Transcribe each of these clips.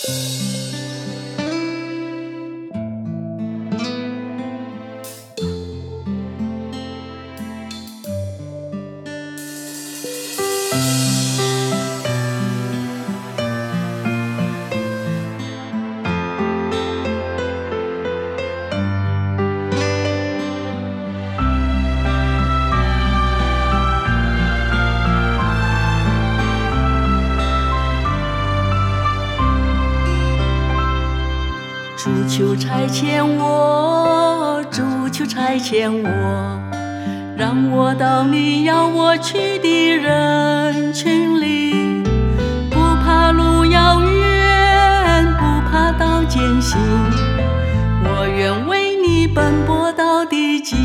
主求差遣我，主求差遣我，让我到你要我去的人群里，不怕路遥远，不怕道艰辛，我愿为你奔波到地极。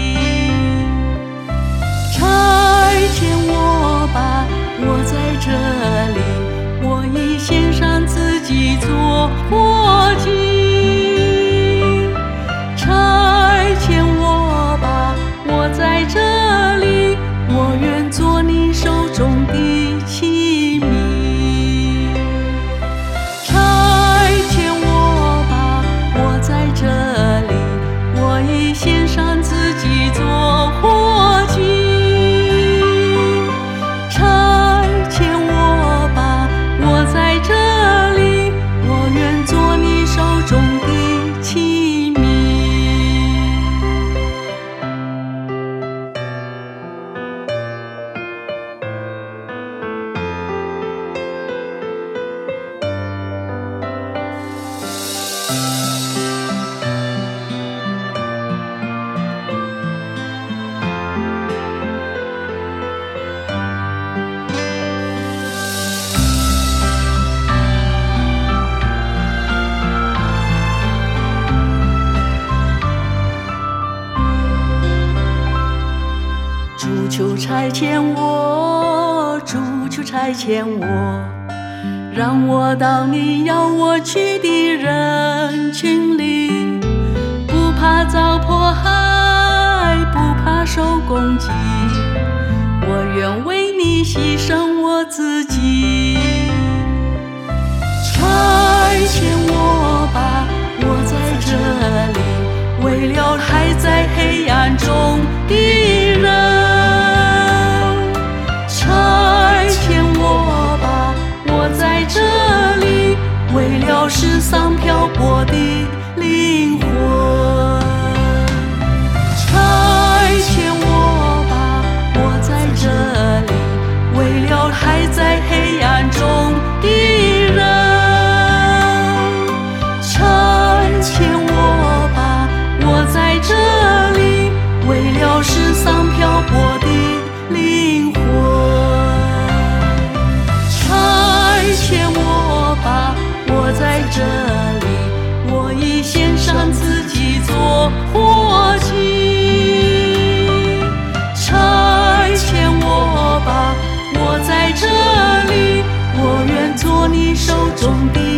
差遣我吧，我在这里，我已献上自己做活祭。在这里，我愿做你手中的器皿。差遣我吧，我在这里，我已献上自己做活祭。差遣我吧，我在这里，我愿做你手中的器皿。主求差遣我，主求差遣我，让我到你要我去的人群里，不怕遭迫害，不怕受攻击，我愿为你牺牲我自己。差遣我吧，我在这里，为了还在黑暗中的人。差遣我吧，我在这里，为了世上漂泊的灵魂。差遣我吧，我在这里，为了还在黑暗中的人。差遣我吧，我在这里，为了世上漂泊的灵魂。差遣我吧，我在这里，我已献上自己做活祭。差遣我吧，我在这里，我愿做你手中的